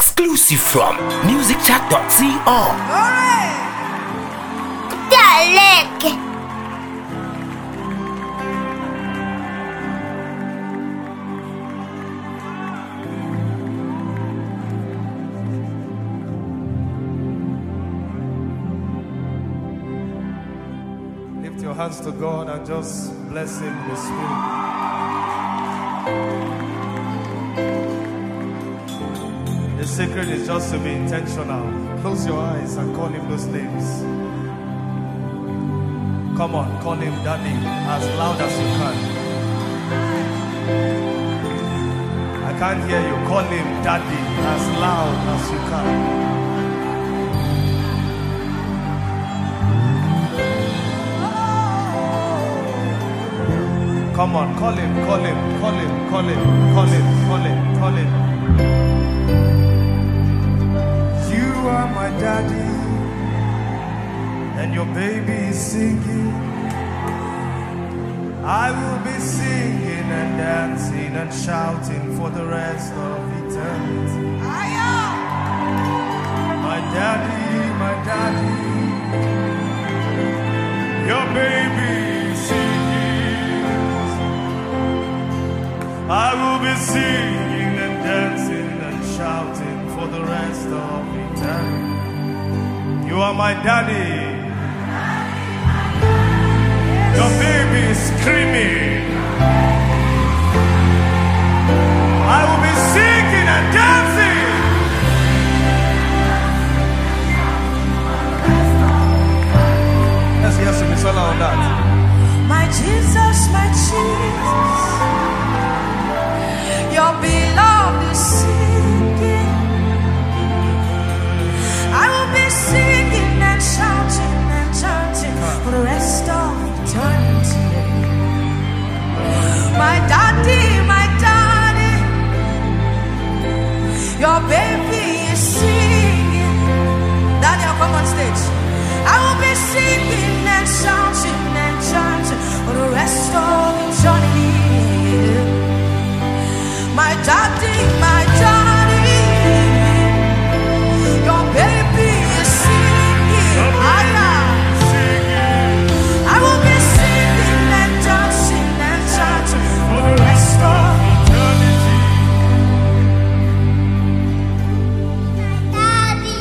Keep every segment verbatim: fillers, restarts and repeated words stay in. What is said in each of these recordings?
Exclusive from music chat dot co. Dalek. Lift your hands to God and just bless Him in the Spirit. The secret is just to be intentional. Close your eyes and call Him those names. Come on, call Him Daddy as loud as you can. I can't hear you. Call Him Daddy as loud as you can. Come on, call Him, call Him, call Him, call Him, call Him, call Him, call Him. You are my daddy, and your baby is singing. I will be singing and dancing and shouting for the rest of eternity. My daddy, my daddy, your baby is singing. I will be singing and dancing and shouting for the rest of eternity. You are my daddy. Your baby is screaming. I will be singing and dancing. Let's hear some song on that. My Jesus, my Jesus, your beloved is singing. I will be singing and shouting and chanting for the rest of eternity. My daddy, my daddy, your baby is singing. Daddy, I'll come on stage. I will be singing and shouting and chanting for the rest of eternity. My daddy, my daddy, your baby is singing. I will be singing and dancing and chanting for the rest of eternity. Daddy,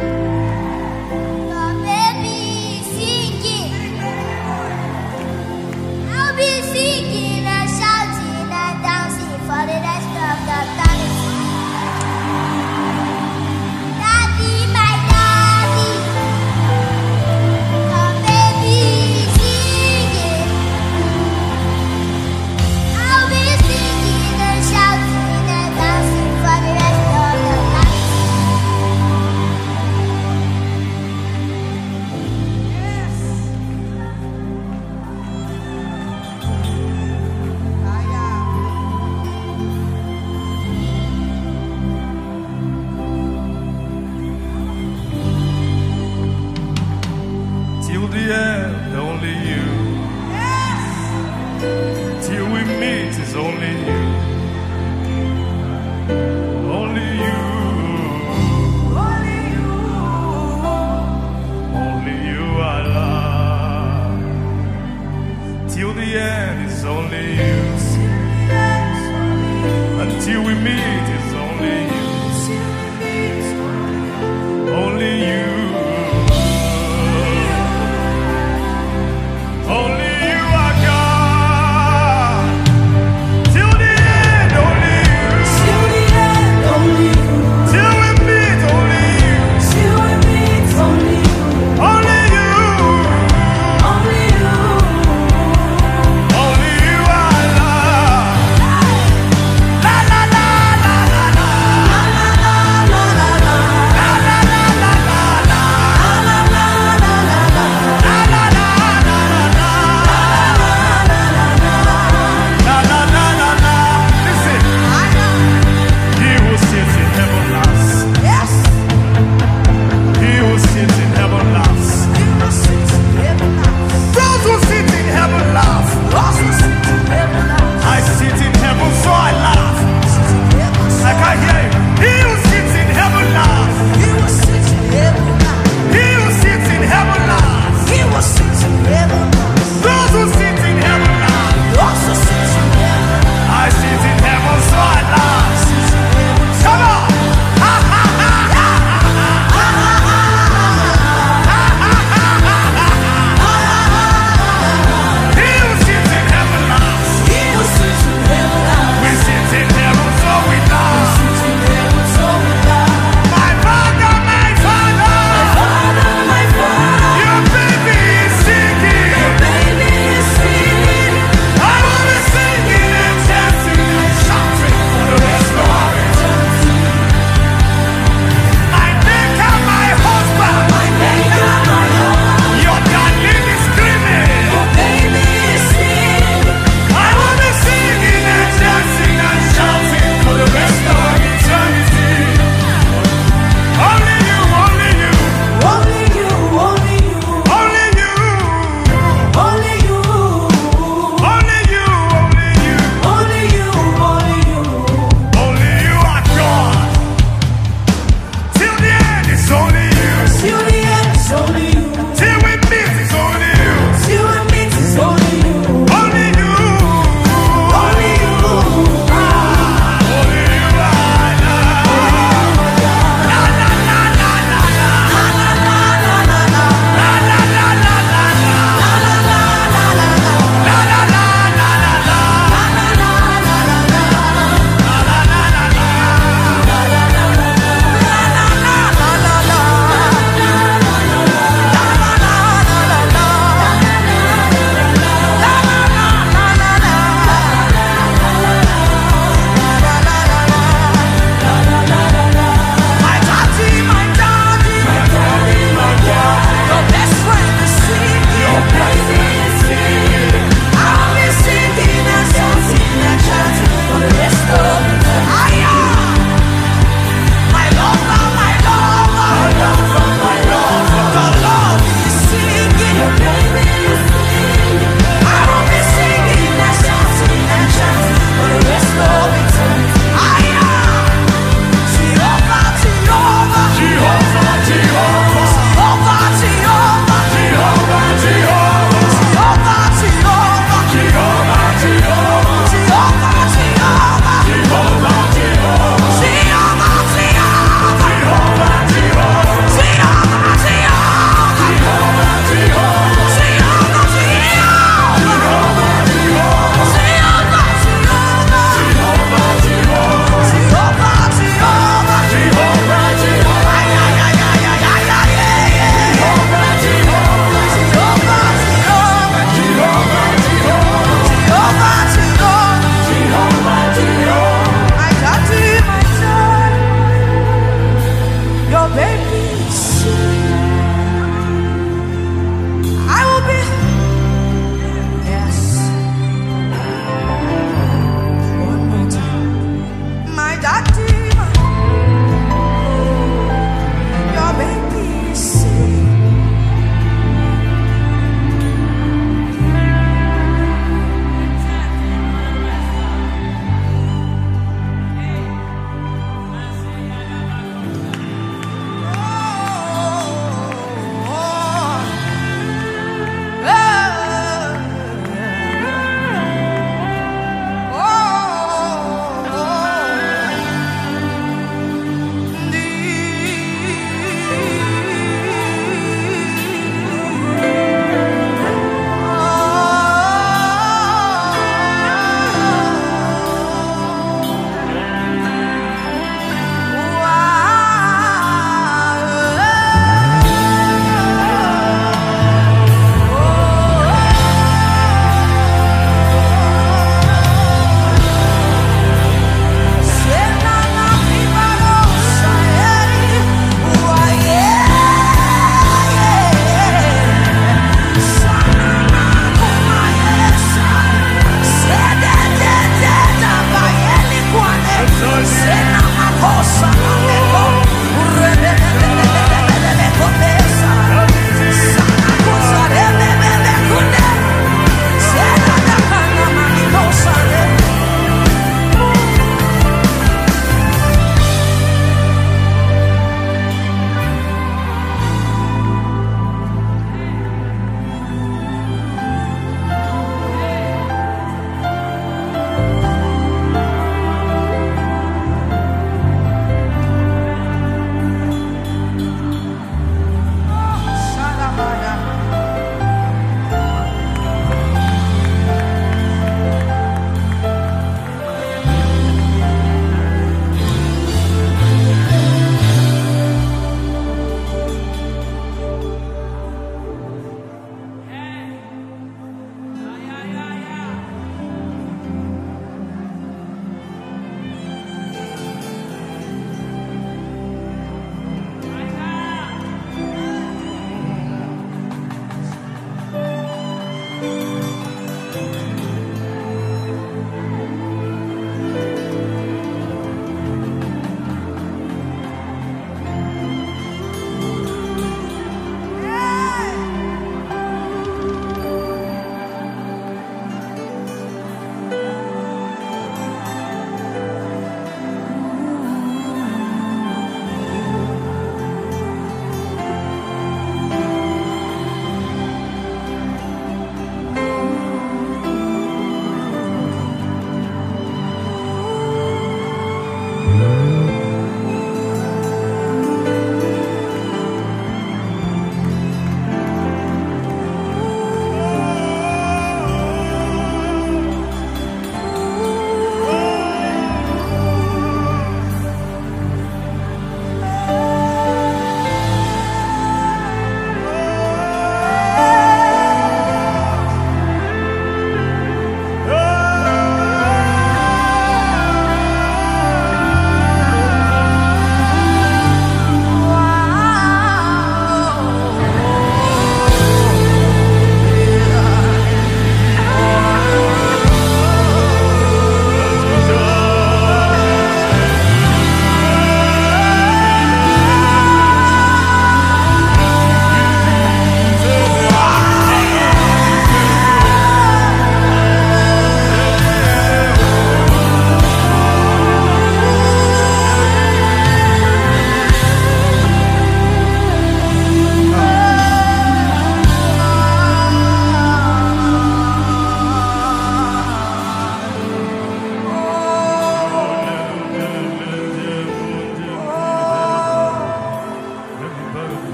your baby is singing. I'll be singing and shouting and dancing for the rest of the eternity. Daddy, my daddy, your baby is singing. I'll be singing and shouting and dancing for the rest of the eternity. Till the end, only you. Till we meet is only you. Only you. Only you. Only you are love. Till the end is only you. Until we meet is only you. Only you. Only you are God. Till the end, only you. Till the end.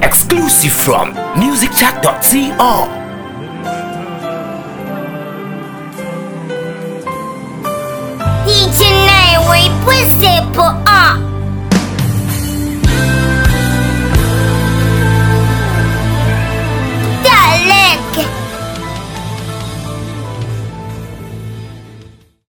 Exclusive from music chat dot c o.